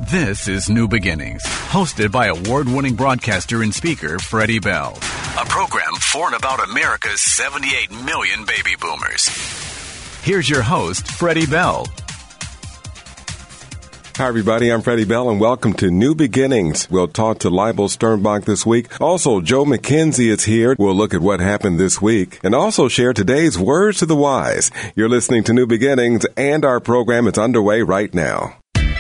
This is New Beginnings, hosted by award-winning broadcaster and speaker Freddie Bell. A program for and about America's 78 million baby boomers. Here's your host, Freddie Bell. Hi, everybody. I'm Freddie Bell, and welcome to New Beginnings. We'll talk to Leibel Sternbach this week. Also, Joe McKenzie is here. We'll look at what happened this week and also share today's words to the wise. You're listening to New Beginnings, and our program is underway right now.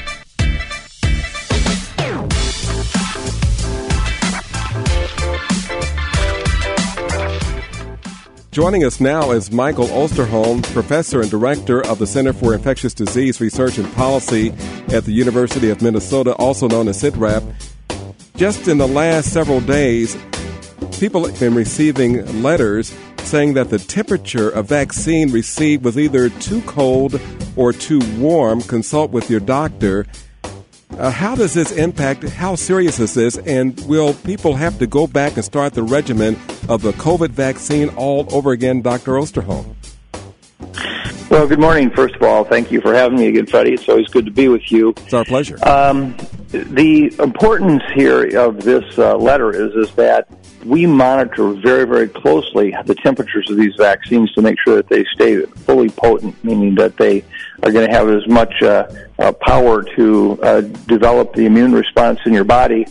Joining us now is Michael Osterholm, professor and director of the Center for Infectious Disease Research and Policy at the University of Minnesota, also known as CITRAP. Just in the last several days, people have been receiving letters saying that the temperature a vaccine received was either too cold or too warm. Consult with your doctor. How does this impact? How serious is this? And will people have to go back and start the regimen of the COVID vaccine all over again, Dr. Osterholm? Well, good morning. First of all, thank you for having me again, Freddie. It's always good to be with you. It's our pleasure. The importance here of this letter is that we monitor very, very closely the temperatures of these vaccines to make sure that they stay fully potent, meaning that they are going to have as much power to develop the immune response in your body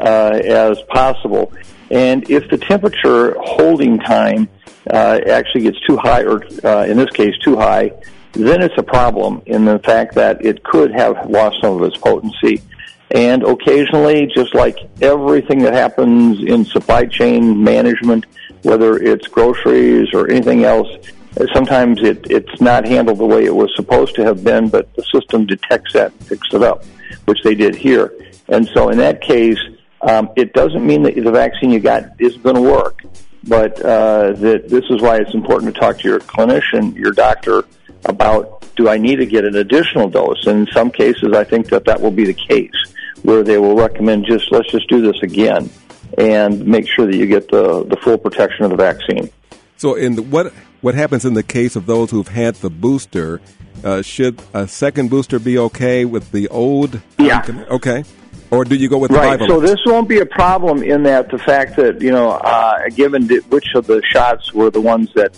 as possible. And if the temperature holding time actually gets too high, or in this case too high, then it's a problem in the fact that it could have lost some of its potency. And occasionally, just like everything that happens in supply chain management, whether it's groceries or anything else, sometimes it's not handled the way it was supposed to have been, but the system detects that and picks it up, which they did here. And so in that case, it doesn't mean that the vaccine you got isn't going to work, but that this is why it's important to talk to your clinician, your doctor, about, do I need to get an additional dose? And in some cases, I think that will be the case, where they will recommend let's just do this again and make sure that you get the full protection of the vaccine. So what happens in the case of those who've had the booster? Should a second booster be okay with the old? Yeah. Okay. Or do you go with the right? bivalent? So this won't be a problem in that the fact that, given which of the shots were the ones that,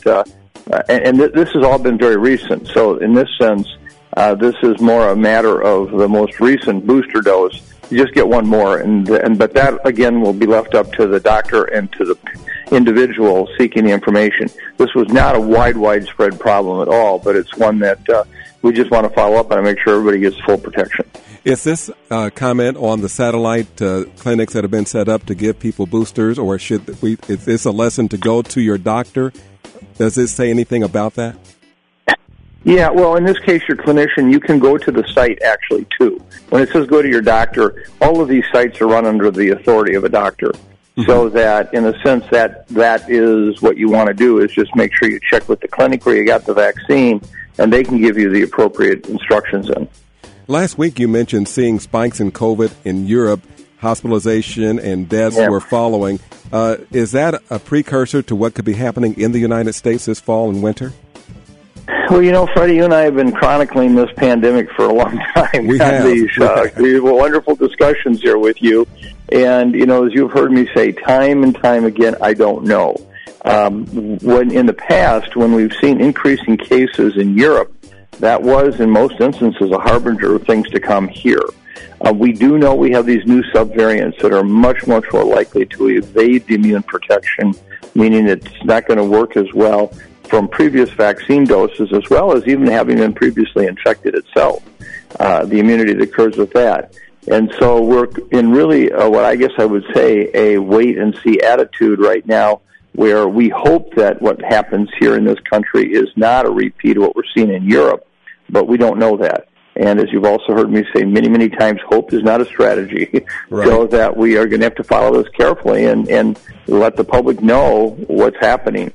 this has all been very recent. So in this sense, this is more a matter of the most recent booster dose. You just get one more, but that again will be left up to the doctor and to the individual seeking the information. This was not a widespread problem at all, but it's one that we just want to follow up on and make sure everybody gets full protection. Is this comment on the satellite clinics that have been set up to give people boosters, or is this a lesson to go to your doctor? Does it say anything about that? Yeah, well, in this case, your clinician, you can go to the site actually, too. When it says go to your doctor, all of these sites are run under the authority of a doctor. Mm-hmm. So that, in a sense, that is what you want to do, is just make sure you check with the clinic where you got the vaccine, and they can give you the appropriate instructions in. Last week, you mentioned seeing spikes in COVID in Europe. Hospitalization and deaths were following. Is that a precursor to what could be happening in the United States this fall and winter? Well, Freddie, you and I have been chronicling this pandemic for a long time. We have. These wonderful discussions here with you. And, as you've heard me say time and time again, I don't know. When in the past, when we've seen increasing cases in Europe, that was, in most instances, a harbinger of things to come here. We do know we have these new subvariants that are much, much more likely to evade the immune protection, meaning it's not going to work as well from previous vaccine doses, as well as even having been previously infected itself, the immunity that occurs with that. And so we're in really what I guess I would say a wait-and-see attitude right now, where we hope that what happens here in this country is not a repeat of what we're seeing in Europe, but we don't know that. And as you've also heard me say many, many times, hope is not a strategy. Right. So that we are going to have to follow this carefully and let the public know what's happening.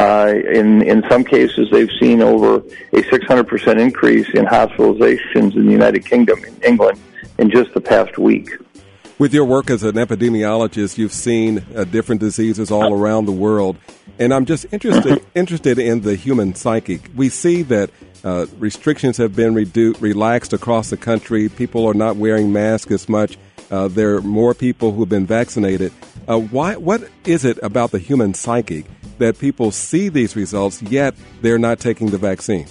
In some cases, they've seen over a 600% increase in hospitalizations in the United Kingdom, in England, in just the past week. With your work as an epidemiologist, you've seen different diseases all around the world. And I'm just interested in the human psyche. We see that Restrictions have been relaxed across the country. People are not wearing masks as much. There are more people who have been vaccinated. What is it about the human psyche that people see these results, yet they're not taking the vaccine?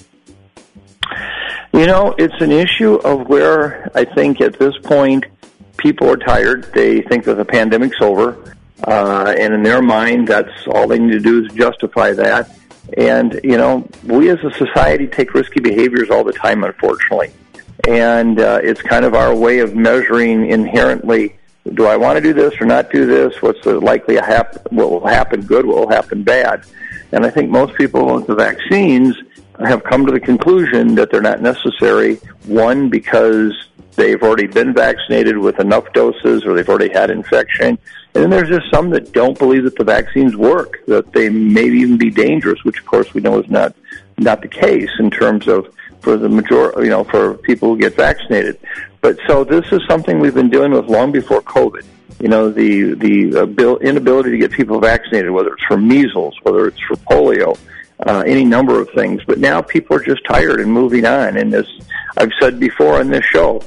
It's an issue of where I think at this point people are tired. They think that the pandemic's over, and in their mind, that's all they need to do is justify that. And, we as a society take risky behaviors all the time, unfortunately. And it's kind of our way of measuring inherently, do I want to do this or not do this? What's the likely what will happen good, what will happen bad? And I think most people with the vaccines have come to the conclusion that they're not necessary, one, because they've already been vaccinated with enough doses or they've already had infection. And then there's just some that don't believe that the vaccines work, that they may even be dangerous, which of course we know is not the case in terms of for the majority, for people who get vaccinated. But so this is something we've been dealing with long before COVID. The inability to get people vaccinated, whether it's for measles, whether it's for polio, any number of things. But now people are just tired and moving on. And as I've said before on this show,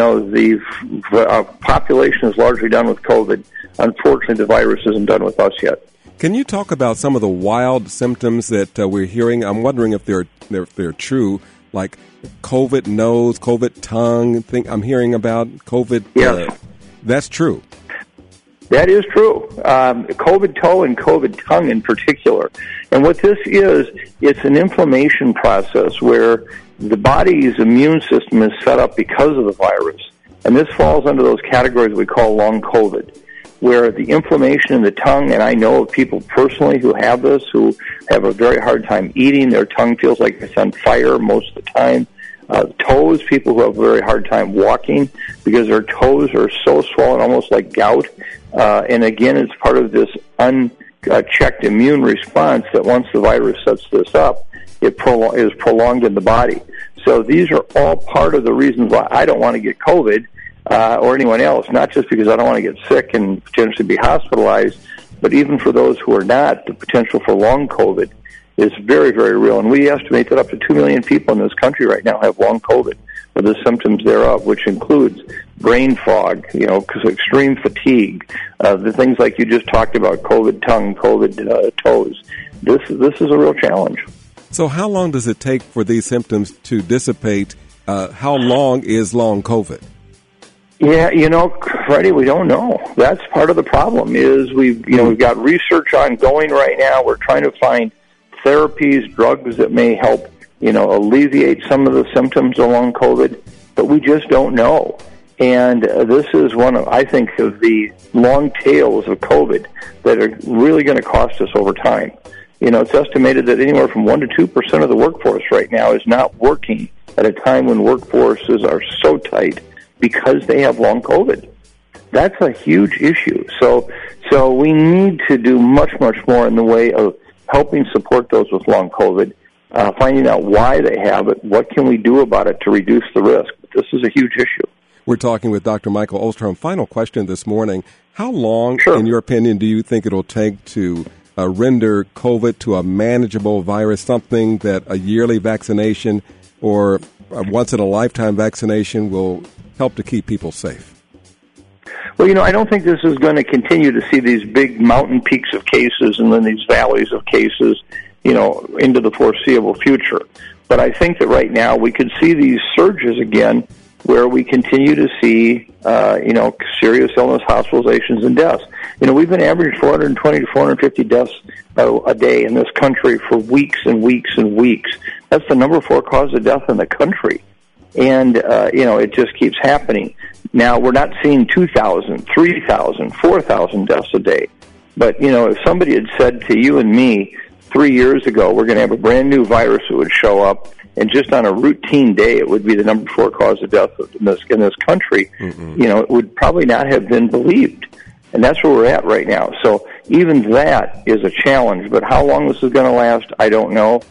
the population is largely done with COVID. Unfortunately, the virus isn't done with us yet. Can you talk about some of the wild symptoms that we're hearing? I'm wondering if they're true, like COVID nose, COVID tongue. I'm hearing about COVID. Yes. That's true. That is true. COVID toe and COVID tongue in particular. And what this is, it's an inflammation process where the body's immune system is set up because of the virus. And this falls under those categories we call long COVID, where the inflammation in the tongue, and I know of people personally who have this, who have a very hard time eating. Their tongue feels like it's on fire most of the time. Toes, people who have a very hard time walking because their toes are so swollen, almost like gout. And again, it's part of this unchecked immune response that once the virus sets this up, it is prolonged in the body. So these are all part of the reasons why I don't want to get COVID or anyone else, not just because I don't want to get sick and potentially be hospitalized, but even for those who are not, the potential for long COVID is very, very real. And we estimate that up to 2 million people in this country right now have long COVID, or the symptoms thereof, which includes brain fog, extreme fatigue, the things like you just talked about, COVID tongue, COVID toes. This is a real challenge. So how long does it take for these symptoms to dissipate? How long is long COVID? Yeah, Freddie, we don't know. That's part of the problem is we've got research ongoing right now. We're trying to find therapies, drugs that may help, alleviate some of the symptoms of long COVID, but we just don't know. And this is one of, I think, of the long tails of COVID that are really going to cost us over time. It's estimated that anywhere from 1% to 2% of the workforce right now is not working at a time when workforces are so tight because they have long COVID. That's a huge issue. So we need to do much, much more in the way of helping support those with long COVID, finding out why they have it, what can we do about it to reduce the risk. This is a huge issue. We're talking with Dr. Michael Osterholm. Final question this morning. How long, in your opinion, do you think it'll take to render COVID to a manageable virus, something that a yearly vaccination or a once-in-a-lifetime vaccination will help to keep people safe? Well, I don't think this is going to continue to see these big mountain peaks of cases and then these valleys of cases, into the foreseeable future. But I think that right now we could see these surges again where we continue to see, serious illness, hospitalizations, and deaths. We've been averaging 420 to 450 deaths a day in this country for weeks and weeks and weeks. That's the number 4 cause of death in the country. And, it just keeps happening. Now, we're not seeing 2,000, 3,000, 4,000 deaths a day. But, if somebody had said to you and me 3 years ago, we're going to have a brand new virus that would show up, and just on a routine day, it would be the number 4 cause of death in this country, it would probably not have been believed. And that's where we're at right now. So even that is a challenge. But how long this is going to last, I don't know.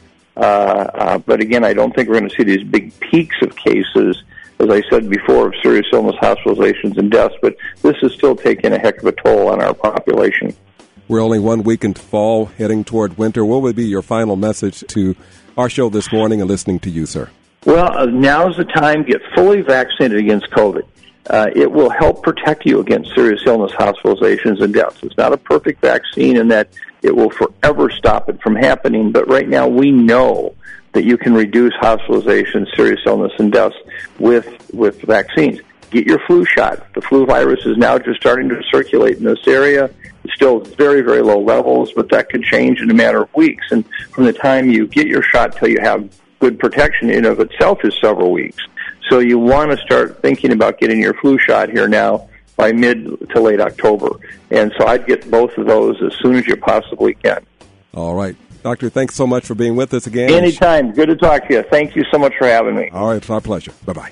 But again, I don't think we're going to see these big peaks of cases, as I said before, of serious illness, hospitalizations, and deaths. But this is still taking a heck of a toll on our population. We're only 1 week into fall, heading toward winter. What would be your final message to our show this morning and listening to you, sir? Well, now's the time. Get fully vaccinated against COVID. It will help protect you against serious illness, hospitalizations, and deaths. It's not a perfect vaccine in that it will forever stop it from happening, but right now we know that you can reduce hospitalization, serious illness, and deaths with vaccines. Get your flu shot. The flu virus is now just starting to circulate in this area. It's still very, very low levels, but that could change in a matter of weeks. And from the time you get your shot till you have good protection in of itself is several weeks. So you want to start thinking about getting your flu shot here now by mid to late October. And so I'd get both of those as soon as you possibly can. All right. Doctor, thanks so much for being with us again. Anytime. Good to talk to you. Thank you so much for having me. All right. It's our pleasure. Bye-bye.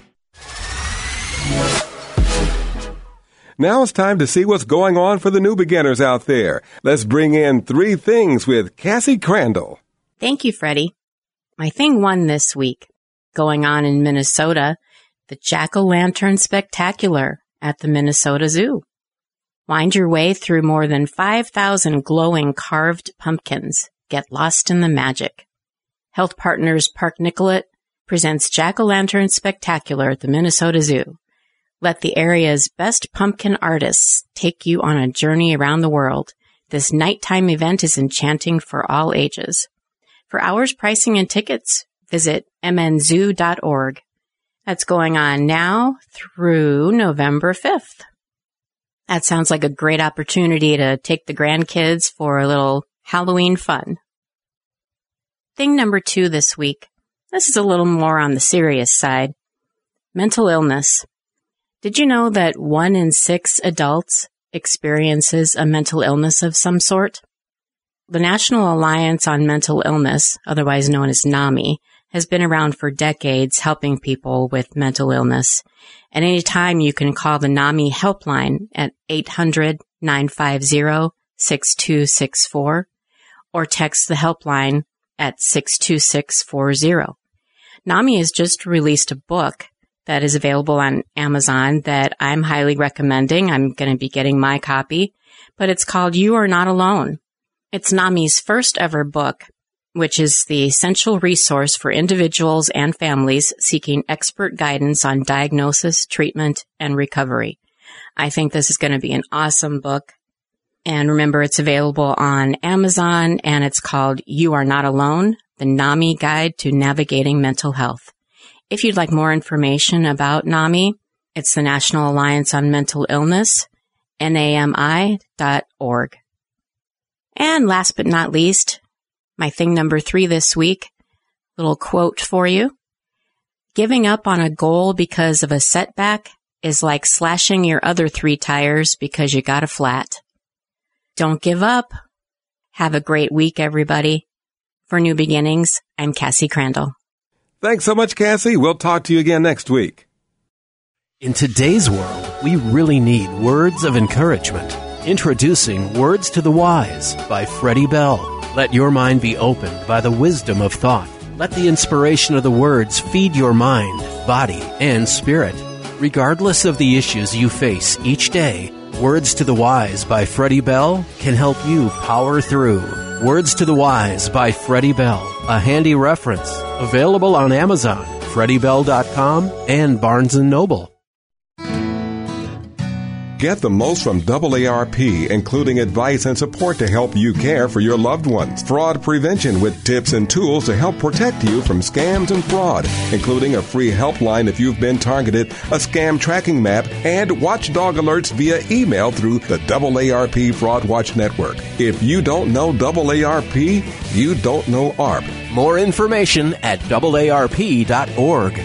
Now it's time to see what's going on for the new beginners out there. Let's bring in 3 things with Cassie Crandall. Thank you, Freddie. My thing 1 this week, going on in Minnesota, the Jack-o'-lantern Spectacular at the Minnesota Zoo. Wind your way through more than 5,000 glowing carved pumpkins. Get lost in the magic. Health Partners Park Nicollet presents Jack-o'-lantern Spectacular at the Minnesota Zoo. Let the area's best pumpkin artists take you on a journey around the world. This nighttime event is enchanting for all ages. For hours, pricing, and tickets, visit mnzoo.org. That's going on now through November 5th. That sounds like a great opportunity to take the grandkids for a little Halloween fun. Thing number 2 this week. This is a little more on the serious side. Mental illness. Did you know that 1 in 6 adults experiences a mental illness of some sort? The National Alliance on Mental Illness, otherwise known as NAMI, has been around for decades helping people with mental illness. At any time, you can call the NAMI helpline at 800-950-6264 or text the helpline at 62640. NAMI has just released a book that is available on Amazon that I'm highly recommending. I'm going to be getting my copy, but it's called You Are Not Alone. It's NAMI's first ever book, which is the essential resource for individuals and families seeking expert guidance on diagnosis, treatment, and recovery. I think this is going to be an awesome book. And remember, it's available on Amazon, and it's called You Are Not Alone, the NAMI Guide to Navigating Mental Health. If you'd like more information about NAMI, it's the National Alliance on Mental Illness, NAMI.org. And last but not least, my thing number 3 this week, little quote for you. Giving up on a goal because of a setback is like slashing your other 3 tires because you got a flat. Don't give up. Have a great week, everybody. For New Beginnings, I'm Cassie Crandall. Thanks so much, Cassie. We'll talk to you again next week. In today's world, we really need words of encouragement. Introducing Words to the Wise by Freddie Bell. Let your mind be opened by the wisdom of thought. Let the inspiration of the words feed your mind, body, and spirit. Regardless of the issues you face each day, Words to the Wise by Freddie Bell can help you power through. Words to the Wise by Freddie Bell, a handy reference. Available on Amazon, FreddieBell.com, and Barnes & Noble. Get the most from AARP, including advice and support to help you care for your loved ones. Fraud prevention with tips and tools to help protect you from scams and fraud, including a free helpline if you've been targeted, a scam tracking map, and watchdog alerts via email through the AARP Fraud Watch Network. If you don't know AARP, you don't know ARP. More information at AARP.org.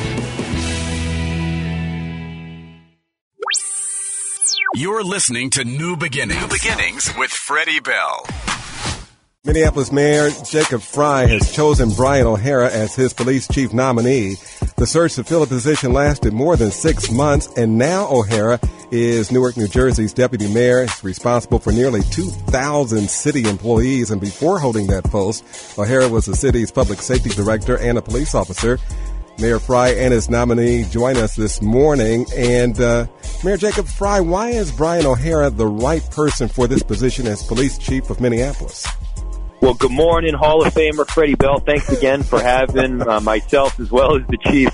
You're listening to New Beginnings. New Beginnings with Freddie Bell. Minneapolis Mayor Jacob Frey has chosen Brian O'Hara as his police chief nominee. The search to fill a position lasted more than 6 months, and now O'Hara is Newark, New Jersey's deputy mayor. He's responsible for nearly 2,000 city employees, and before holding that post, O'Hara was the city's public safety director and a police officer. Mayor Frey and his nominee join us this morning, and Mayor Jacob Frey, why is Brian O'Hara the right person for this position as police chief of Minneapolis? Well, good morning, Hall of Famer Freddie Bell. Thanks again for having myself as well as the chief.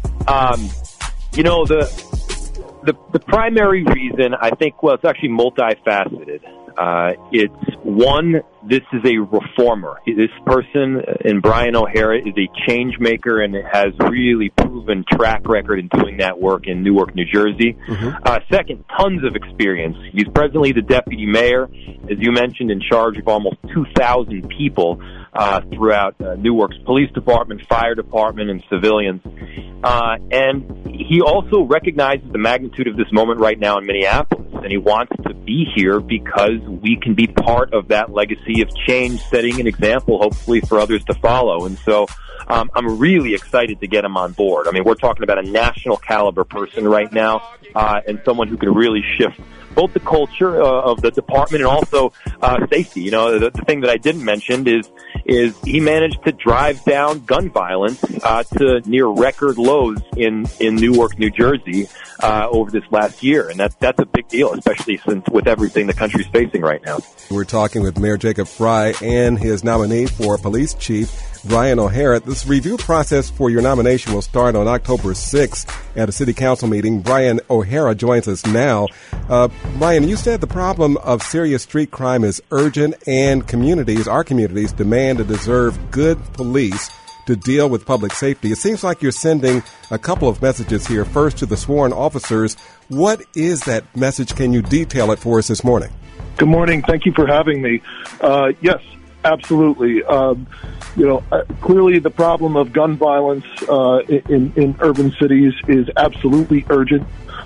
The primary reason, I think, well, it's actually multifaceted. It's one, this is a reformer. This person, in Brian O'Hara, is a change maker and has really proven track record in doing that work in Newark, New Jersey. Second, tons of experience. He's presently the deputy mayor, as you mentioned, in charge of almost 2,000 people throughout Newark's police department, fire department, and civilians. And he also recognizes the magnitude of this moment right now in Minneapolis, and he wants to be here because we can be part of that legacy of change, setting an example, hopefully, for others to follow. And so I'm really excited to get him on board. I mean, we're talking about a national caliber person right now, and someone who can really shift both the culture of the department and also safety. You know, the thing that I didn't mention is he managed to drive down gun violence to near record lows in Newark, New Jersey over this last year, and that's a big deal, especially since with everything the country's facing right now. We're talking with Mayor Jacob Frey and his nominee for police chief, Brian O'Hara. This review process for your nomination will start on October 6th at a city council meeting. Brian O'Hara joins us now. Brian, you said the problem of serious street crime is urgent, and our communities demand and deserve good police to deal with public safety. It seems like you're sending a couple of messages here. First, to the sworn officers. What is that message? Can you detail it for us this morning? Good morning. Thank you for having me. Yes, absolutely. Clearly the problem of gun violence in urban cities is absolutely urgent,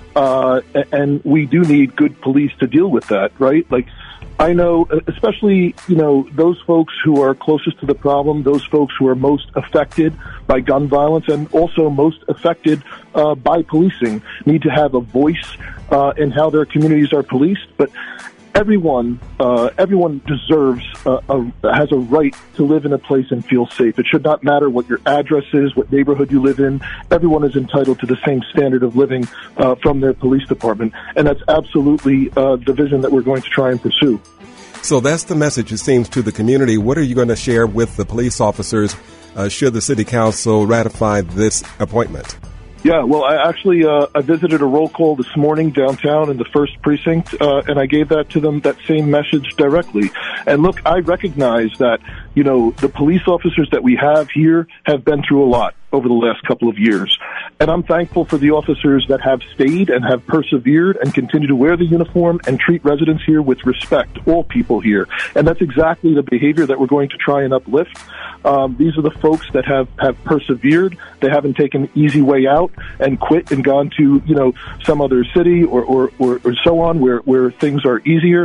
and we do need good police to deal with that, right? Like, I know, especially, those folks who are closest to the problem, those folks who are most affected by gun violence and also most affected by policing, need to have a voice in how their communities are policed. But everyone deserves, has a right to live in a place and feel safe. It should not matter what your address is, what neighborhood you live in. Everyone is entitled to the same standard of living from their police department. And that's absolutely the vision that we're going to try and pursue. So that's the message, it seems, to the community. What are you going to share with the police officers should the city council ratify this appointment? Yeah, well, I visited a roll call this morning downtown in the 1st Precinct, and I gave that to them, that same message directly. And look, I recognize that, the police officers that we have here have been through a lot over the last couple of years. And I'm thankful for the officers that have stayed and have persevered and continue to wear the uniform and treat residents here with respect, all people here. And that's exactly the behavior that we're going to try and uplift. These are the folks that have persevered. They haven't taken the easy way out and quit and gone to, some other city or so on where things are easier.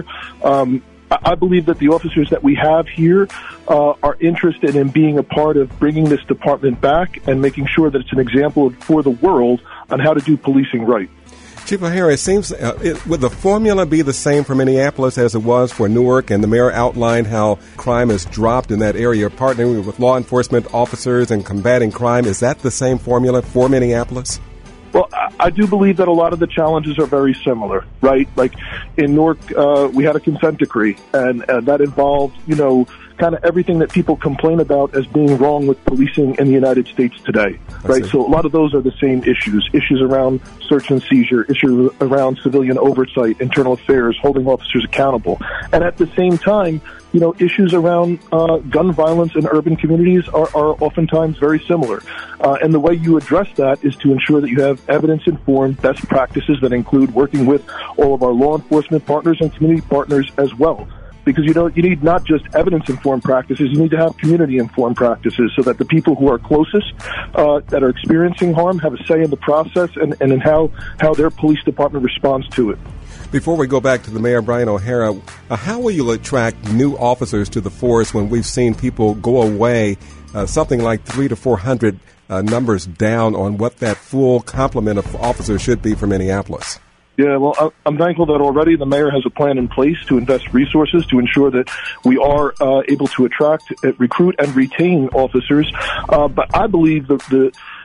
I believe that the officers that we have here are interested in being a part of bringing this department back and making sure that it's an example for the world on how to do policing right. Chief O'Hara, it seems, would the formula be the same for Minneapolis as it was for Newark? And the mayor outlined how crime has dropped in that area, partnering with law enforcement officers and combating crime. Is that the same formula for Minneapolis? Well, I do believe that a lot of the challenges are very similar, right? Like in Newark, we had a consent decree, and that involved, kind of everything that people complain about as being wrong with policing in the United States today, right? So a lot of those are the same issues around search and seizure, issues around civilian oversight, internal affairs, holding officers accountable. And at the same time, issues around gun violence in urban communities are oftentimes very similar. And the way you address that is to ensure that you have evidence-informed best practices that include working with all of our law enforcement partners and community partners as well. Because, you need not just evidence-informed practices, you need to have community-informed practices so that the people who are closest, that are experiencing harm, have a say in the process and in how their police department responds to it. Before we go back to the mayor, Brian O'Hara, how will you attract new officers to the force when we've seen people go away, something like 300 to 400 numbers down on what that full complement of officers should be for Minneapolis? Yeah, well, I'm thankful that already the mayor has a plan in place to invest resources to ensure that we are able to attract, recruit, and retain officers. But I believe the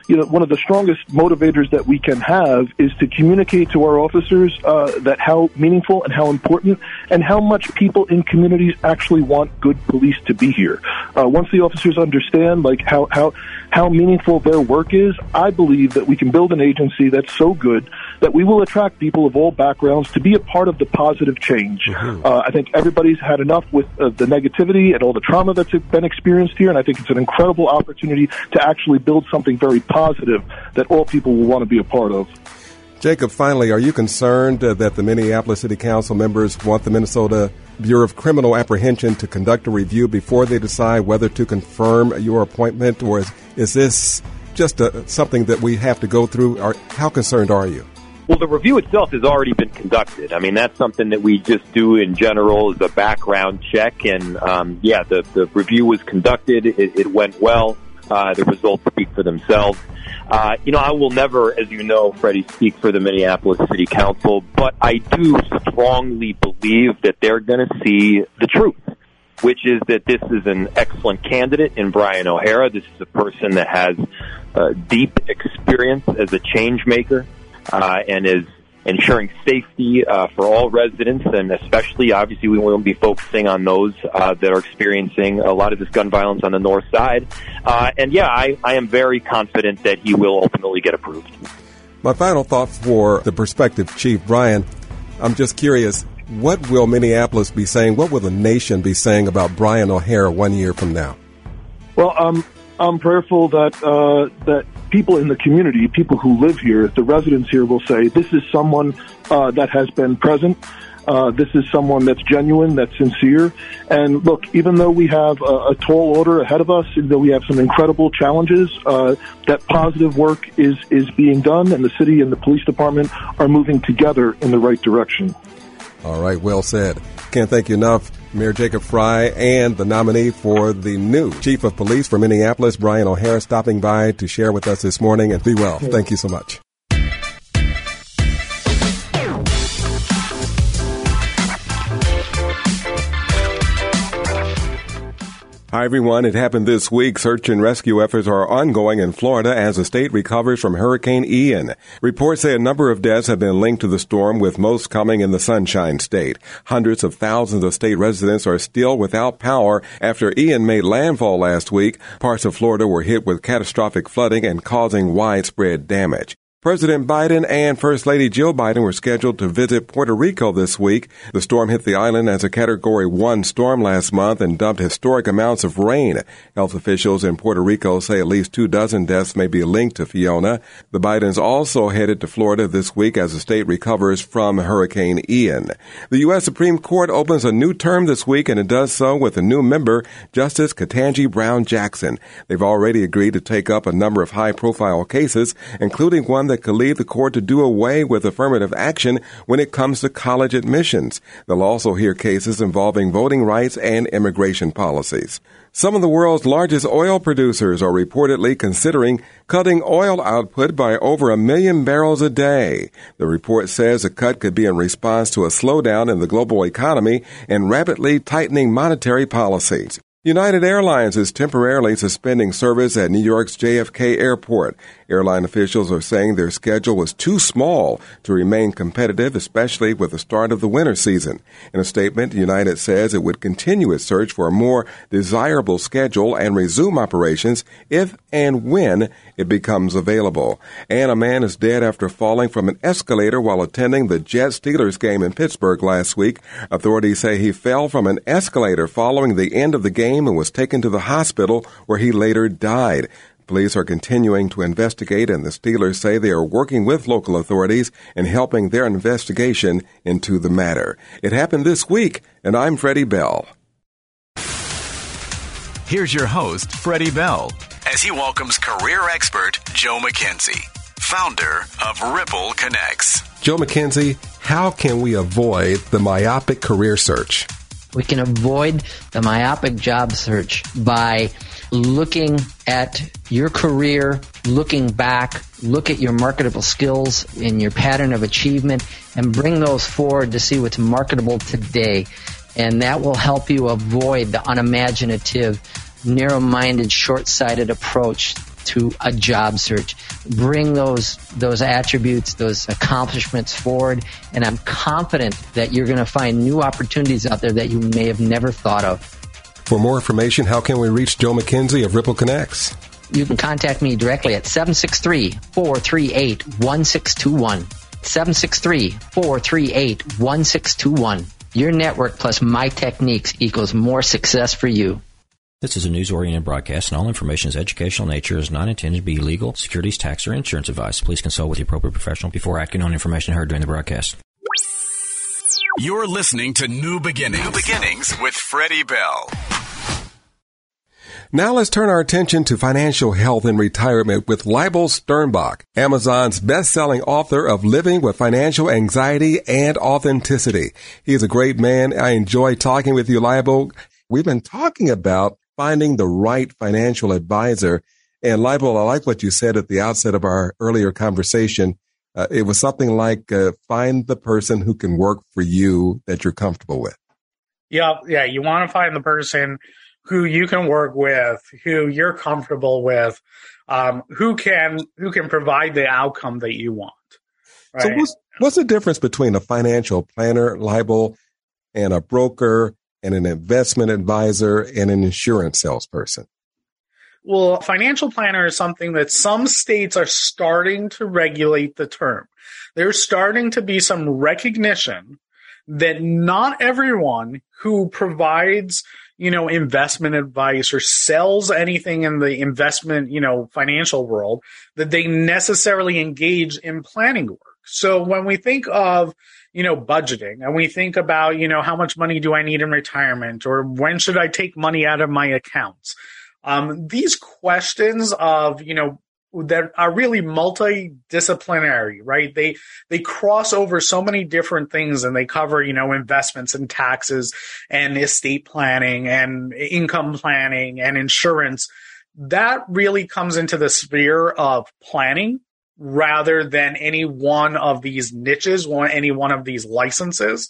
one of the strongest motivators that we can have is to communicate to our officers that how meaningful and how important and how much people in communities actually want good police to be here. Once the officers understand how meaningful their work is, I believe that we can build an agency that's so good that we will attract people of all backgrounds to be a part of the positive change. Mm-hmm. I think everybody's had enough with the negativity and all the trauma that's been experienced here, and I think it's an incredible opportunity to actually build something very positive that all people will want to be a part of. Jacob, finally, are you concerned that the Minneapolis City Council members want the Minnesota Bureau of Criminal Apprehension to conduct a review before they decide whether to confirm your appointment, or is this just something that we have to go through? How concerned are you? Well, the review itself has already been conducted. I mean, that's something that we just do in general as a background check. And, the review was conducted. It went well. The results speak for themselves. I will never, as you know, Freddie, speak for the Minneapolis City Council, but I do strongly believe that they're going to see the truth, which is that this is an excellent candidate in Brian O'Hara. This is a person that has deep experience as a change maker. And is ensuring safety for all residents, and especially, obviously, we won't be focusing on those that are experiencing a lot of this gun violence on the north side. I am very confident that he will ultimately get approved. My final thought for the prospective chief, Brian, I'm just curious, what will Minneapolis be saying? What will the nation be saying about Brian O'Hara 1 year from now? Well, I'm prayerful that people in the community, people who live here, the residents here will say, this is someone that has been present. This is someone that's genuine, that's sincere. And look, even though we have a tall order ahead of us, even though we have some incredible challenges, that positive work is being done, and the city and the police department are moving together in the right direction. All right, well said. Can't thank you enough, Mayor Jacob Frey, and the nominee for the new Chief of Police for Minneapolis, Brian O'Hara, stopping by to share with us this morning. And be well. Thank you so much. Hi, everyone. It happened this week. Search and rescue efforts are ongoing in Florida as the state recovers from Hurricane Ian. Reports say a number of deaths have been linked to the storm, with most coming in the Sunshine State. Hundreds of thousands of state residents are still without power after Ian made landfall last week. Parts of Florida were hit with catastrophic flooding and causing widespread damage. President Biden and First Lady Jill Biden were scheduled to visit Puerto Rico this week. The storm hit the island as a Category 1 storm last month and dumped historic amounts of rain. Health officials in Puerto Rico say at least 24 deaths may be linked to Fiona. The Bidens also headed to Florida this week as the state recovers from Hurricane Ian. The U.S. Supreme Court opens a new term this week, and it does so with a new member, Justice Ketanji Brown Jackson. They've already agreed to take up a number of high-profile cases, including one that could lead the court to do away with affirmative action when it comes to college admissions. They'll also hear cases involving voting rights and immigration policies. Some of the world's largest oil producers are reportedly considering cutting oil output by over 1 million barrels a day. The report says the cut could be in response to a slowdown in the global economy and rapidly tightening monetary policies. United Airlines is temporarily suspending service at New York's JFK Airport. Airline officials are saying their schedule was too small to remain competitive, especially with the start of the winter season. In a statement, United says it would continue its search for a more desirable schedule and resume operations if and when it becomes available. And a man is dead after falling from an escalator while attending the Jets-Steelers game in Pittsburgh last week. Authorities say he fell from an escalator following the end of the game and was taken to the hospital, where he later died. Police are continuing to investigate, and the Steelers say they are working with local authorities and helping their investigation into the matter. It happened this week, and I'm Freddie Bell. Here's your host, Freddie Bell, as he welcomes career expert Joe McKenzie, founder of Ripple Connects. Joe McKenzie, how can we avoid the myopic career search? We can avoid the myopic job search by looking at your career, looking back, look at your marketable skills and your pattern of achievement, and bring those forward to see what's marketable today. And that will help you avoid the unimaginative, narrow-minded, short-sighted approach to a job search. Bring those attributes, those accomplishments forward, and I'm confident that you're going to find new opportunities out there that you may have never thought of. For more information, how can we reach Joe McKenzie of Ripple Connects? You can contact me directly at 763-438-1621. 763-438-1621. Your network plus my techniques equals more success for you. This is a news-oriented broadcast, and all information is educational nature, is not intended to be legal, securities, tax, or insurance advice. Please consult with the appropriate professional before acting on information heard during the broadcast. You're listening to New Beginnings. New Beginnings with Freddie Bell. Now let's turn our attention to financial health in retirement with Leibel Sternbach, Amazon's best-selling author of Living with Financial Anxiety and Authenticity. He is a great man. I enjoy talking with you, Leibel. We've been talking about finding the right financial advisor. And Leibel, I like what you said at the outset of our earlier conversation. It was something like find the person who can work for you that you're comfortable with. Yeah. You want to find the person who you can work with, who you're comfortable with, who can provide the outcome that you want. Right? So what's the difference between a financial planner, Leibel, and a broker and an investment advisor and an insurance salesperson? Well, financial planner is something that some states are starting to regulate the term. There's starting to be some recognition that not everyone who provides, investment advice or sells anything in the investment, financial world, that they necessarily engage in planning work. So when we think of, budgeting and we think about, how much money do I need in retirement, or when should I take money out of my accounts? These questions of, that are really multidisciplinary, right? They cross over so many different things, and they cover, investments and taxes and estate planning and income planning and insurance. That really comes into the sphere of planning rather than any one of these niches, any one of these licenses.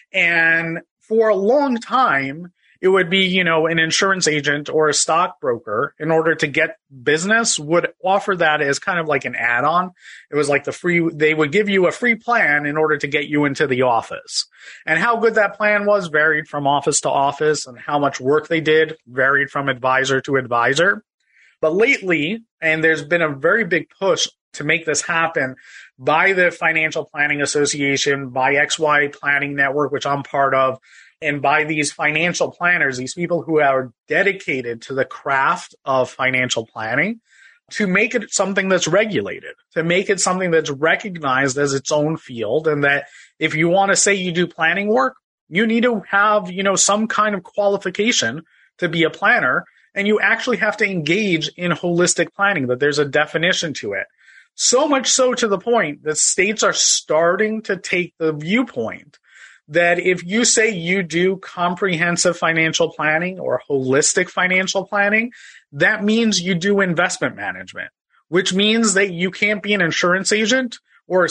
And for a long time, it would be, an insurance agent or a stockbroker, in order to get business, would offer that as kind of like an add-on. It was like they would give you a free plan in order to get you into the office. And how good that plan was varied from office to office, and how much work they did varied from advisor to advisor. But lately, and there's been a very big push to make this happen by the Financial Planning Association, by XY Planning Network, which I'm part of, and by these financial planners, these people who are dedicated to the craft of financial planning, to make it something that's regulated, to make it something that's recognized as its own field. And that if you want to say you do planning work, you need to have, some kind of qualification to be a planner. And you actually have to engage in holistic planning, that there's a definition to it. So much so to the point that states are starting to take the viewpoint that if you say you do comprehensive financial planning or holistic financial planning, that means you do investment management, which means that you can't be an insurance agent or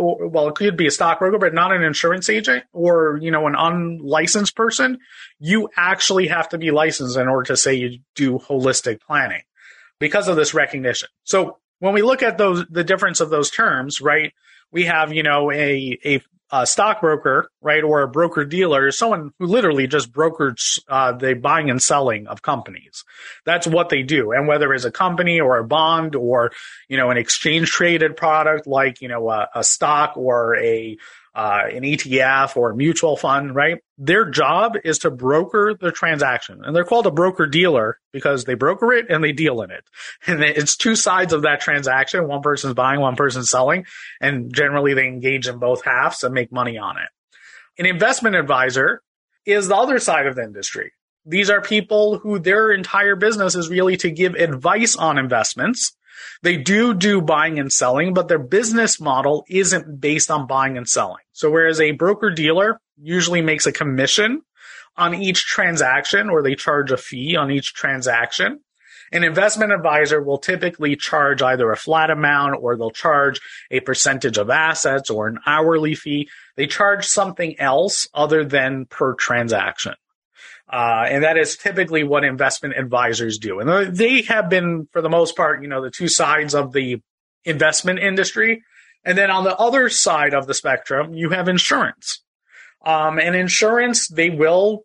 it could be a stockbroker, but not an insurance agent or, an unlicensed person. You actually have to be licensed in order to say you do holistic planning because of this recognition. So when we look at the difference of those terms, right, we have, a stockbroker, right, or a broker dealer is someone who literally just brokers the buying and selling of companies. That's what they do. And whether it's a company or a bond or, an exchange traded product like, a stock or an ETF or a mutual fund, right? Their job is to broker the transaction. And they're called a broker dealer because they broker it and they deal in it. And it's two sides of that transaction. One person's buying, one person's selling. And generally they engage in both halves and make money on it. An investment advisor is the other side of the industry. These are people who their entire business is really to give advice on investments. They do buying and selling, but their business model isn't based on buying and selling. So whereas a broker dealer usually makes a commission on each transaction, or they charge a fee on each transaction, an investment advisor will typically charge either a flat amount, or they'll charge a percentage of assets or an hourly fee. They charge something else other than per transaction. And that is typically what investment advisors do. And they have been, for the most part, the two sides of the investment industry. And then on the other side of the spectrum, you have insurance. And insurance, they will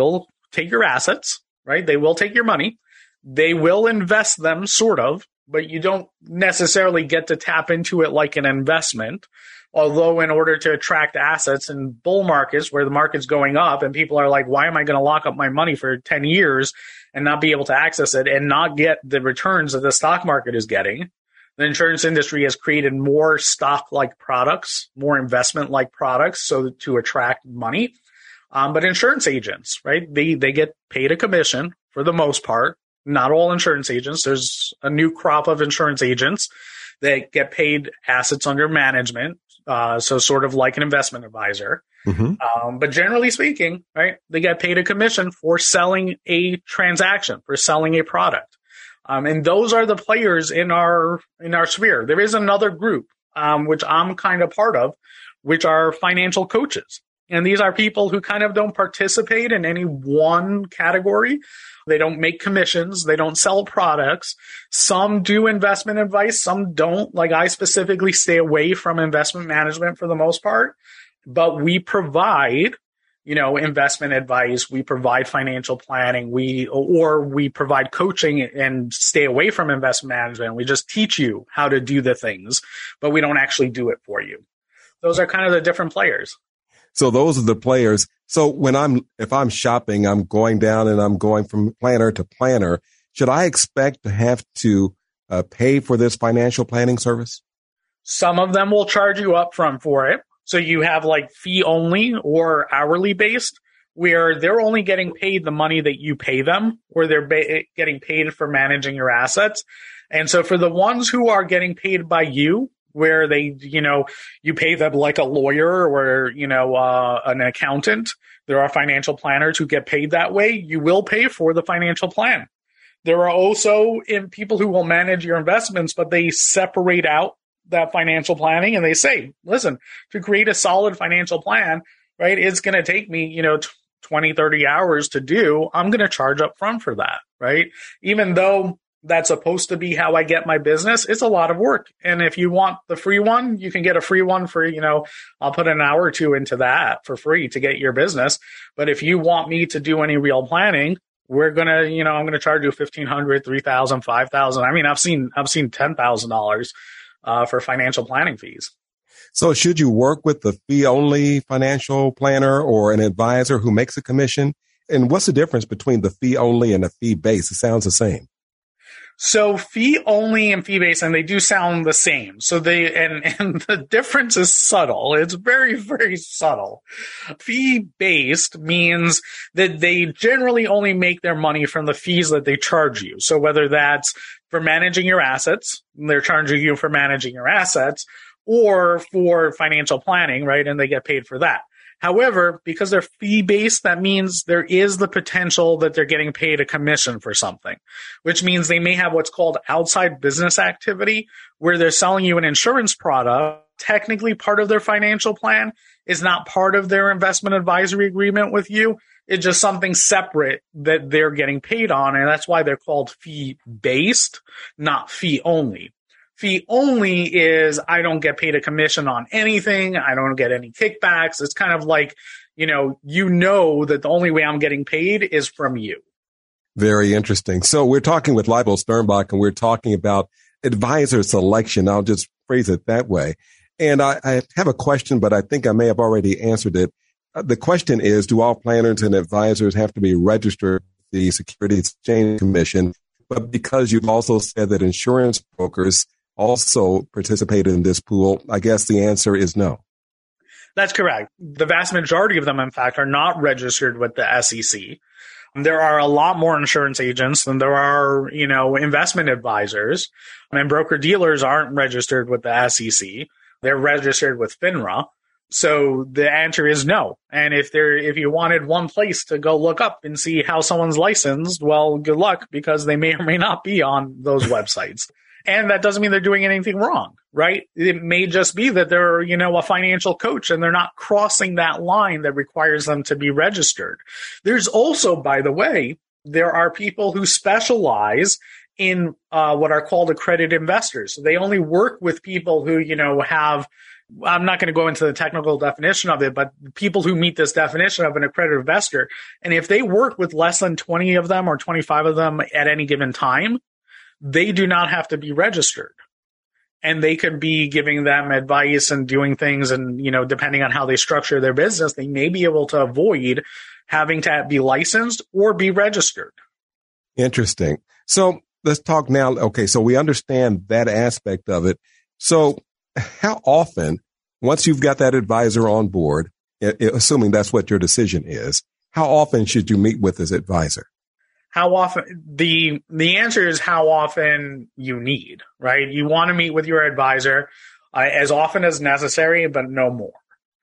take your assets, right? They will take your money. They will invest them, sort of, but you don't necessarily get to tap into it like an investment. Although in order to attract assets in bull markets where the market's going up and people are like, why am I going to lock up my money for 10 years and not be able to access it and not get the returns that the stock market is getting? The insurance industry has created more stock-like products, more investment-like products, so to attract money. But insurance agents, right? They get paid a commission for the most part. Not all insurance agents. There's a new crop of insurance agents that get paid assets under management. So sort of like an investment advisor. Mm-hmm. But generally speaking, right, they get paid a commission for selling a transaction, for selling a product. And those are the players in our sphere. There is another group, which I'm kind of part of, which are financial coaches. And these are people who kind of don't participate in any one category. They don't make commissions. They don't sell products. Some do investment advice. Some don't. Like I specifically stay away from investment management for the most part. But we provide, investment advice. We provide financial planning. We provide coaching and stay away from investment management. We just teach you how to do the things, but we don't actually do it for you. Those are kind of the different players. So those are the players. So if I'm shopping, I'm going down and I'm going from planner to planner. Should I expect to have to pay for this financial planning service? Some of them will charge you up front for it. So you have like fee only or hourly based, where they're only getting paid the money that you pay them, or they're getting paid for managing your assets. And so for the ones who are getting paid by you, where they, you pay them like a lawyer or, an accountant. There are financial planners who get paid that way. You will pay for the financial plan. There are also people who will manage your investments, but they separate out that financial planning and they say, listen, to create a solid financial plan, right, it's going to take me, 20, 30 hours to do. I'm going to charge up front for that, right? Even though that's supposed to be how I get my business, it's a lot of work. And if you want the free one, you can get a free one for, I'll put an hour or two into that for free to get your business. But if you want me to do any real planning, we're going to, I'm going to charge you $1,500, $3,000, $5,000. I mean, I've seen $10,000 for financial planning fees. So should you work with the fee-only financial planner or an advisor who makes a commission? And what's the difference between the fee-only and the fee-based? It sounds the same. So fee only and fee based, and they do sound the same. So and the difference is subtle. It's very, very subtle. Fee based means that they generally only make their money from the fees that they charge you. So whether that's for managing your assets, they're charging you for managing your assets, or for financial planning, right? And they get paid for that. However, because they're fee-based, that means there is the potential that they're getting paid a commission for something, which means they may have what's called outside business activity, where they're selling you an insurance product. Technically, part of their financial plan is not part of their investment advisory agreement with you. It's just something separate that they're getting paid on, and that's why they're called fee-based, not fee-only. Fee only is I don't get paid a commission on anything. I don't get any kickbacks. It's kind of like, that the only way I'm getting paid is from you. Very interesting. So we're talking with Leibel Sternbach, and we're talking about advisor selection. I'll just phrase it that way. And I have a question, but I think I may have already answered it. The question is, do all planners and advisors have to be registered with the Securities Exchange Commission? But because you've also said that insurance brokers also participated in this pool, I guess the answer is no. That's correct. The vast majority of them, in fact, are not registered with the SEC. There are a lot more insurance agents than there are, investment advisors. And broker-dealers aren't registered with the SEC. They're registered with FINRA. So the answer is no. And if you wanted one place to go look up and see how someone's licensed, well, good luck, because they may or may not be on those websites. And that doesn't mean they're doing anything wrong, right? It may just be that they're, a financial coach and they're not crossing that line that requires them to be registered. There's also, by the way, there are people who specialize in what are called accredited investors. So they only work with people who, have, I'm not going to go into the technical definition of it, but people who meet this definition of an accredited investor. And if they work with less than 20 of them or 25 of them at any given time, they do not have to be registered. And they could be giving them advice and doing things. And, depending on how they structure their business, they may be able to avoid having to be licensed or be registered. Interesting. So let's talk now. Okay, so we understand that aspect of it. So how often, once you've got that advisor on board, assuming that's what your decision is, how often should you meet with this advisor? How often? The answer is how often you need, right? You want to meet with your advisor as often as necessary, but no more.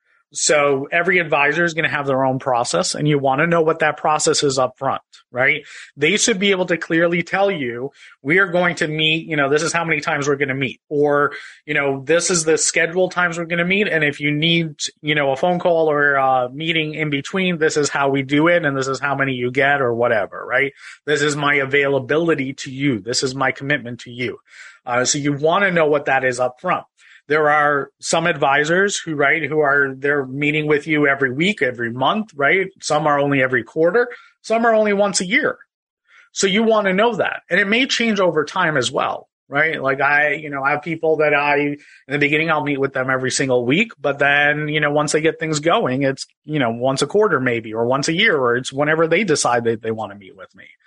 So every advisor is going to have their own process, and you want to know what that process is up front, right? They should be able to clearly tell you, we are going to meet, this is how many times we're going to meet, or, this is the scheduled times we're going to meet. And if you need, a phone call or a meeting in between, this is how we do it. And this is how many you get or whatever, right? This is my availability to you. This is my commitment to you. So you want to know what that is up front. There are some advisors they're meeting with you every week, every month, right? Some are only every quarter. Some are only once a year. So you want to know that. And it may change over time as well, right? Like I have people that in the beginning, I'll meet with them every single week, but then, once they get things going, it's, once a quarter maybe, or once a year, or it's whenever they decide that they want to meet with me.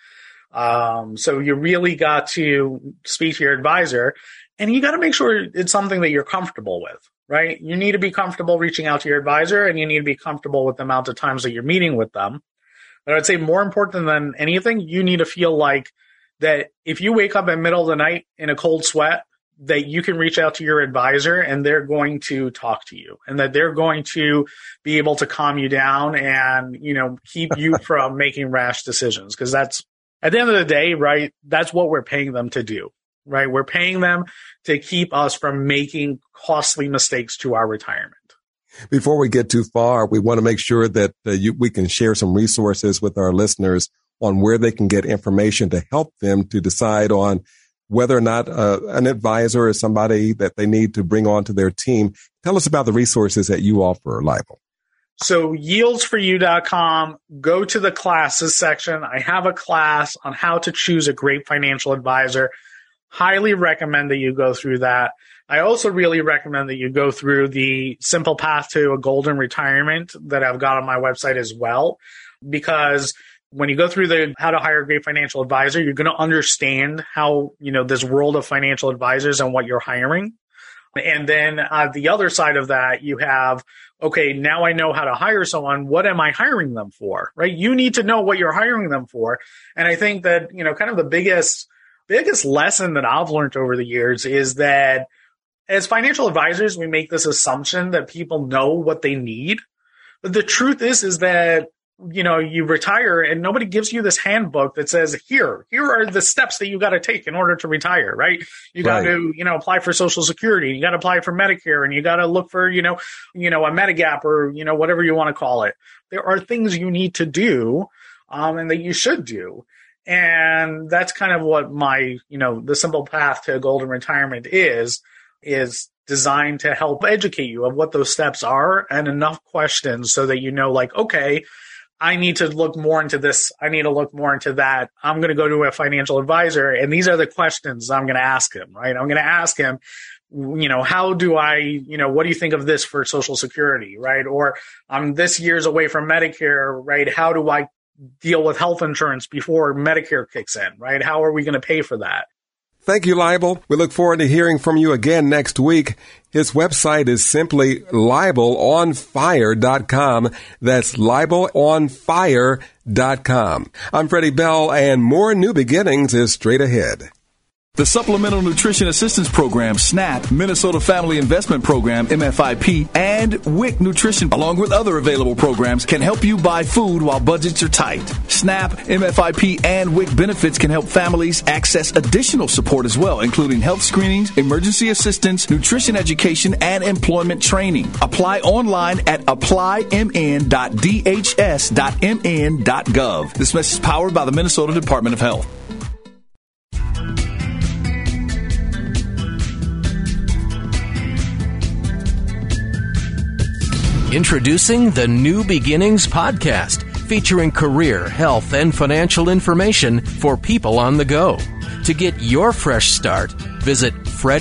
So you really got to speak to your advisor. And you got to make sure it's something that you're comfortable with, right? You need to be comfortable reaching out to your advisor, and you need to be comfortable with the amount of times that you're meeting with them. But I'd say more important than anything, you need to feel like that if you wake up in the middle of the night in a cold sweat, that you can reach out to your advisor and they're going to talk to you, and that they're going to be able to calm you down and, keep you from making rash decisions. Because that's, at the end of the day, right, that's what we're paying them to do. Right? We're paying them to keep us from making costly mistakes to our retirement. Before we get too far, we want to make sure that we can share some resources with our listeners on where they can get information to help them to decide on whether or not an advisor is somebody that they need to bring onto their team. Tell us about the resources that you offer, Leibel. So yieldsforyou.com, go to the classes section. I have a class on how to choose a great financial advisor. Highly recommend that you go through that. I also really recommend that you go through the Simple Path to a Golden Retirement that I've got on my website as well, because when you go through the how to hire a great financial advisor, you're going to understand how, this world of financial advisors and what you're hiring. And then the other side of that, you have, okay, now I know how to hire someone. What am I hiring them for, right? You need to know what you're hiring them for. And I think that, kind of the biggest lesson that I've learned over the years is that as financial advisors, we make this assumption that people know what they need. But the truth is that, you retire and nobody gives you this handbook that says, here are the steps that you got to take in order to retire, right? You got to, apply for Social Security, you got to apply for Medicare, and you got to look for, a Medigap or, whatever you want to call it. There are things you need to do, and that you should do. And that's kind of what my, the Simple Path to Golden Retirement is designed to help educate you of what those steps are and enough questions so that okay, I need to look more into this. I need to look more into that. I'm going to go to a financial advisor, and these are the questions I'm going to ask him, right? I'm going to ask him, how do I, what do you think of this for Social Security, right? Or I'm this year's away from Medicare, right? How do I deal with health insurance before Medicare kicks in, right? How are we going to pay for that? Thank you, Leibel. We look forward to hearing from you again next week. His website is simply LeibelOnFire.com. That's LeibelOnFire.com. I'm Freddie Bell, and more New Beginnings is straight ahead. The Supplemental Nutrition Assistance Program, SNAP, Minnesota Family Investment Program, MFIP, and WIC Nutrition, along with other available programs, can help you buy food while budgets are tight. SNAP, MFIP, and WIC benefits can help families access additional support as well, including health screenings, emergency assistance, nutrition education, and employment training. Apply online at applymn.dhs.mn.gov. This message is powered by the Minnesota Department of Health. Introducing the New Beginnings podcast, featuring career, health, and financial information for people on the go. To get your fresh start, visit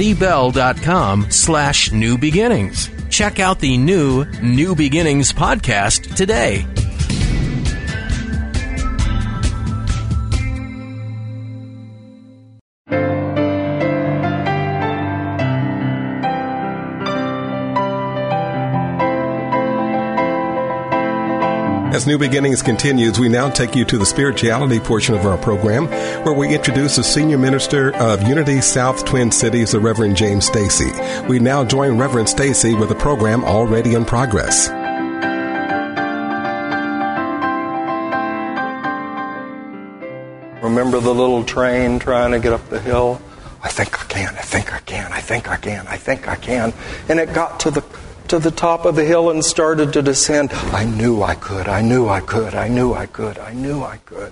freddybell.com/newbeginnings. Check out the New Beginnings podcast today. As New Beginnings continues, we now take you to the spirituality portion of our program, where we introduce the Senior Minister of Unity South Twin Cities, the Reverend James Stacy. We now join Reverend Stacy with a program already in progress. Remember the little train trying to get up the hill? I think I can, I think I can, I think I can, I think I can. And it got to the top of the hill and started to descend. I knew I could, I knew I could, I knew I could, I knew I could.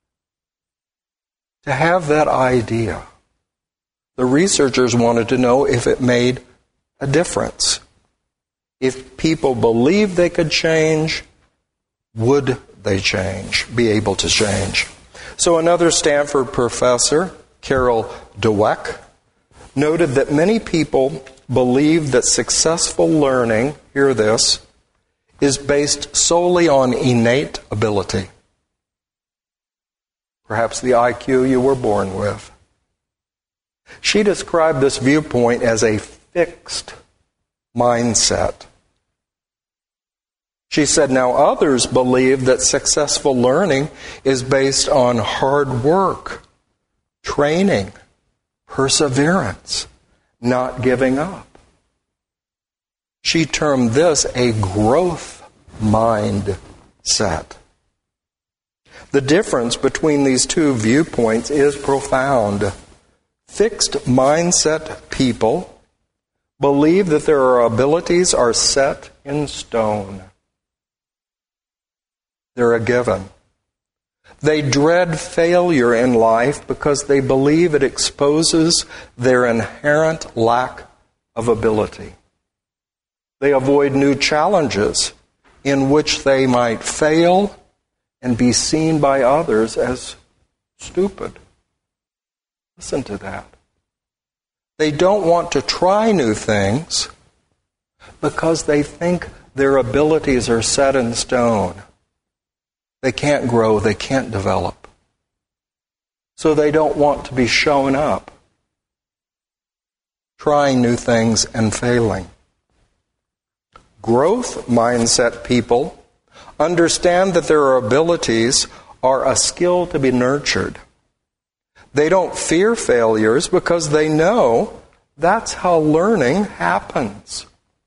To have that idea, the researchers wanted to know if it made a difference. If people believed they could change, would they change, be able to change? So another Stanford professor, Carol Dweck, noted that many people believe that successful learning, hear this, is based solely on innate ability. Perhaps the IQ you were born with. She described this viewpoint as a fixed mindset. She said, now others believe that successful learning is based on hard work, training, perseverance, not giving up. She termed this a growth mindset. The difference between these two viewpoints is profound. Fixed mindset people believe that their abilities are set in stone. They're a given. They dread failure in life because they believe it exposes their inherent lack of ability. They avoid new challenges in which they might fail and be seen by others as stupid. Listen to that. They don't want to try new things because they think their abilities are set in stone. They can't grow, they can't develop. So they don't want to be shown up, trying new things and failing. Growth mindset people understand that their abilities are a skill to be nurtured. They don't fear failures because they know that's how learning happens.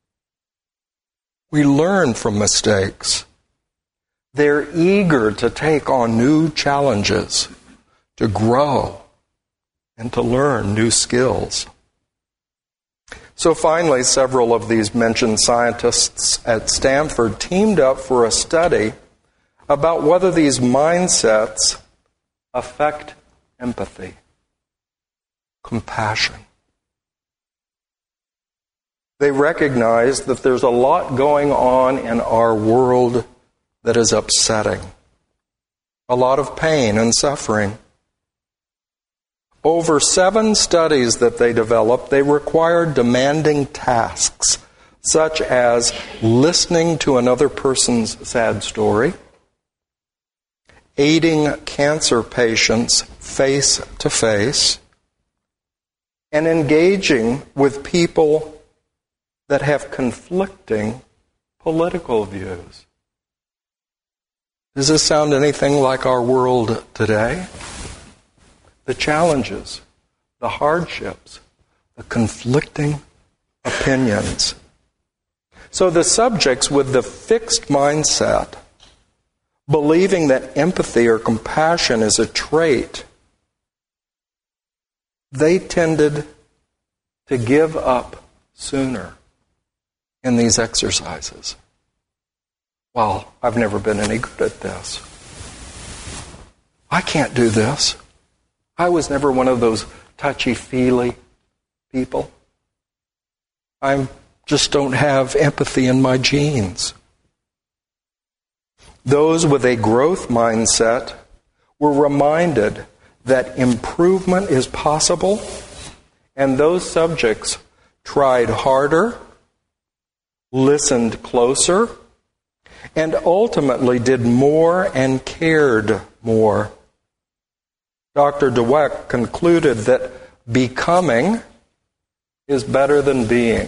We learn from mistakes. They're eager to take on new challenges, to grow, and to learn new skills. So finally, several of these mentioned scientists at Stanford teamed up for a study about whether these mindsets affect empathy, compassion. They recognize that there's a lot going on in our world that is upsetting. A lot of pain and suffering. Over 7 studies that they developed, they required demanding tasks, such as listening to another person's sad story, aiding cancer patients face to face, and engaging with people that have conflicting political views. Does this sound anything like our world today? The challenges, the hardships, the conflicting opinions. So the subjects with the fixed mindset, believing that empathy or compassion is a trait, they tended to give up sooner in these exercises. Well, I've never been any good at this. I can't do this. I was never one of those touchy-feely people. I just don't have empathy in my genes. Those with a growth mindset were reminded that improvement is possible, and those subjects tried harder, listened closer, and ultimately did more and cared more. Dr. Dweck concluded that becoming is better than being.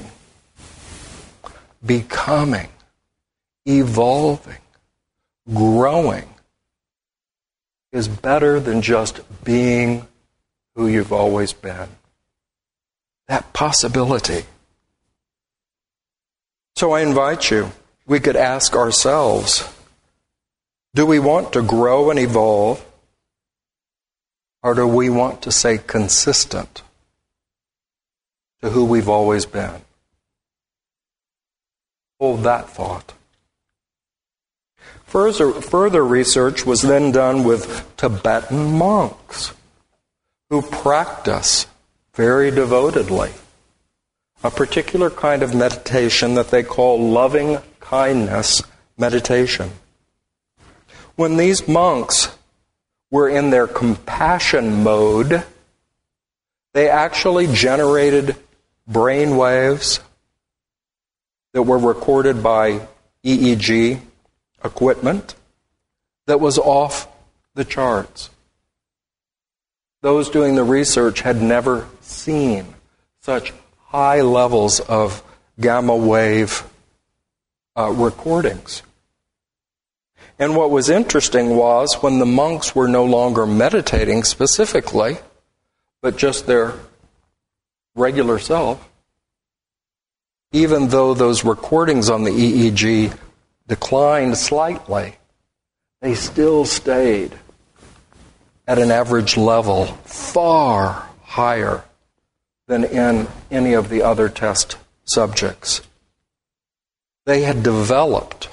Becoming, evolving, growing is better than just being who you've always been. That possibility. So I invite you, we could ask ourselves, do we want to grow and evolve, or do we want to stay consistent to who we've always been? Hold that thought. Further research was then done with Tibetan monks who practice very devotedly a particular kind of meditation that they call loving kindness meditation. When these monks were in their compassion mode, they actually generated brain waves that were recorded by EEG equipment that was off the charts. Those doing the research had never seen such high levels of gamma wave recordings. And what was interesting was when the monks were no longer meditating specifically, but just their regular self, even though those recordings on the EEG declined slightly, they still stayed at an average level far higher than in any of the other test subjects. They had developed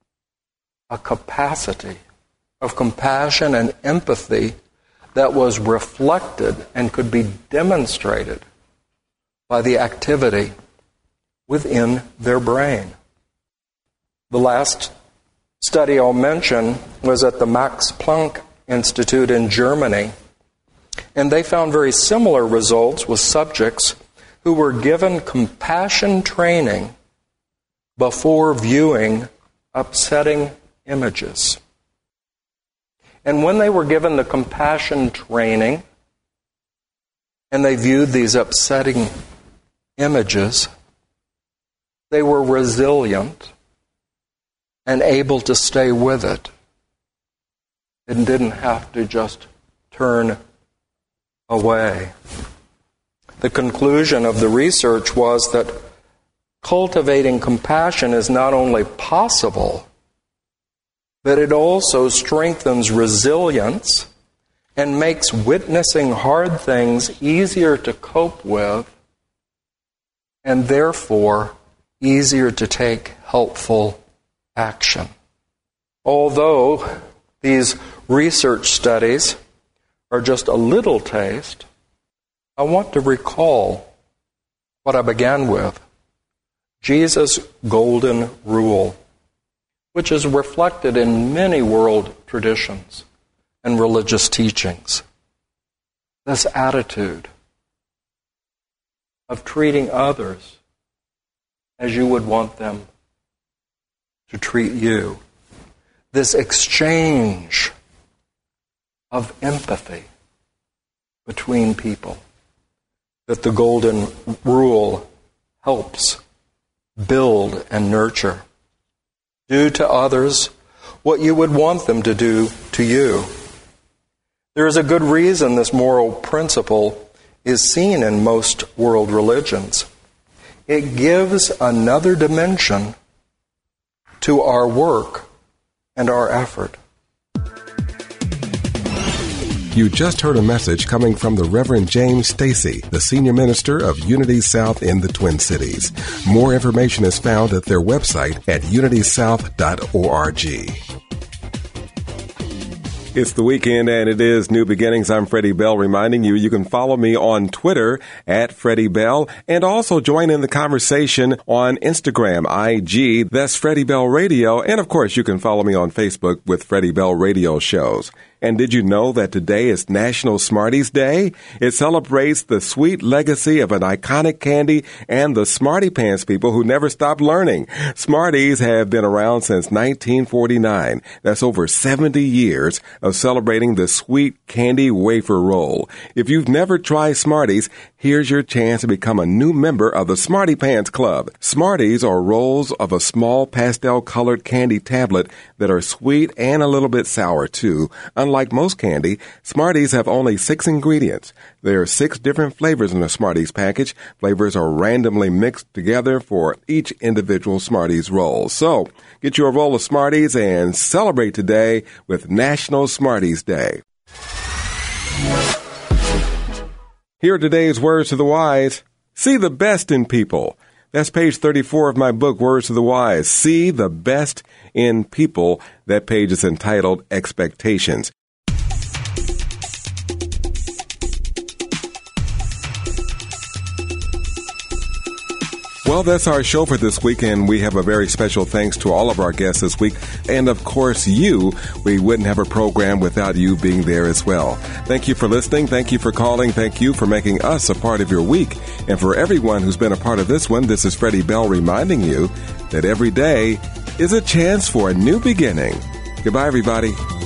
a capacity of compassion and empathy that was reflected and could be demonstrated by the activity within their brain. The last study I'll mention was at the Max Planck Institute in Germany, and they found very similar results with subjects who were given compassion training before viewing upsetting images. And when they were given the compassion training and they viewed these upsetting images, they were resilient and able to stay with it and didn't have to just turn away. The conclusion of the research was that cultivating compassion is not only possible, but it also strengthens resilience and makes witnessing hard things easier to cope with and therefore easier to take helpful action. Although these research studies are just a little taste, I want to recall what I began with, Jesus' golden rule, which is reflected in many world traditions and religious teachings. This attitude of treating others as you would want them to treat you. This exchange of empathy between people that the golden rule helps build and nurture. Do to others what you would want them to do to you. There is a good reason this moral principle is seen in most world religions. It gives another dimension to our work and our effort. You just heard a message coming from the Reverend James Stacy, the Senior Minister of Unity South in the Twin Cities. More information is found at their website at unitysouth.org. It's the weekend and it is New Beginnings. I'm Freddie Bell reminding you can follow me on Twitter at Freddie Bell and also join in the conversation on Instagram, IG, that's Freddie Bell Radio. And of course, you can follow me on Facebook with Freddie Bell Radio shows. And did you know that today is National Smarties Day? It celebrates the sweet legacy of an iconic candy and the Smarty Pants people who never stopped learning. Smarties have been around since 1949. That's over 70 years of celebrating the sweet candy wafer roll. If you've never tried Smarties, here's your chance to become a new member of the Smarty Pants Club. Smarties are rolls of a small pastel-colored candy tablet that are sweet and a little bit sour, too. Unlike most candy, Smarties have only 6 ingredients. There are 6 different flavors in the Smarties package. Flavors are randomly mixed together for each individual Smarties roll. So, get you a roll of Smarties and celebrate today with National Smarties Day. Here are today's words to the wise. See the best in people. That's page 34 of my book, Words to the Wise. See the best in people. That page is entitled Expectations. Well, that's our show for this week, and we have a very special thanks to all of our guests this week. And, of course, you. We wouldn't have a program without you being there as well. Thank you for listening. Thank you for calling. Thank you for making us a part of your week. And for everyone who's been a part of this one, this is Freddie Bell reminding you that every day is a chance for a new beginning. Goodbye, everybody.